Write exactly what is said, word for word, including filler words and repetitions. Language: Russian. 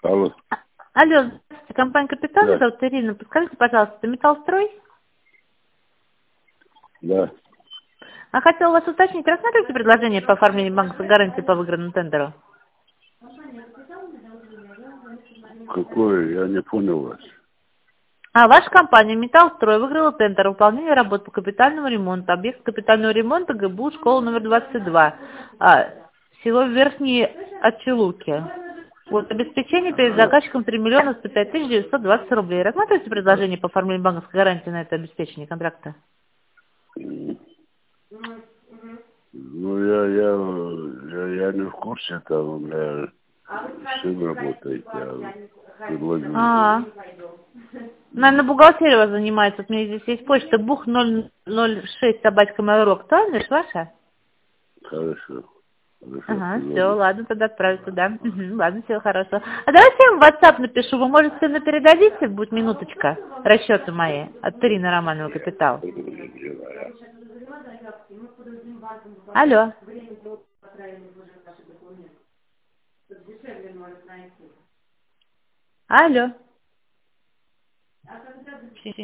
Алло, А- Алло, здравствуйте, компания «Капитал», меня да, зовут Ирина. Подскажите, пожалуйста, это «Металлстрой»? да. А хотела вас уточнить, рассматриваете предложение по оформлению банковской гарантии по выигранному тендеру? Какое? Я не понял вас. А ваша компания «Металлстрой» выиграла тендер выполнения работ по капитальному ремонту. Объект капитального ремонта ГБУ школа номер двадцать два. А, село Верхние Отчелуки. Вот, обеспечение перед Ага. заказчиком три миллиона сто пять тысяч девятьсот двадцать рублей. Рассматриваете предложение по оформлению банковской гарантии на это обеспечение контракта? М. Ну, я, я, я, я не в курсе, там у меня сын работает, я предложил. А, наверное, бухгалтерия у вас занимается. Вот у меня здесь есть почта бух ноль ноль шесть собачка mail.ru. Актуальная ж ваша? Хорошо. Хорошо, Ага, все, предложу. ладно, тогда отправлю туда. Мгм, ладно, всего хорошего. А давайте я вам в WhatsApp напишу. Вы, может, сына передадите? Будет минуточка. Расчеты мои от Ирины Романова «Капитал». Алло. Алло.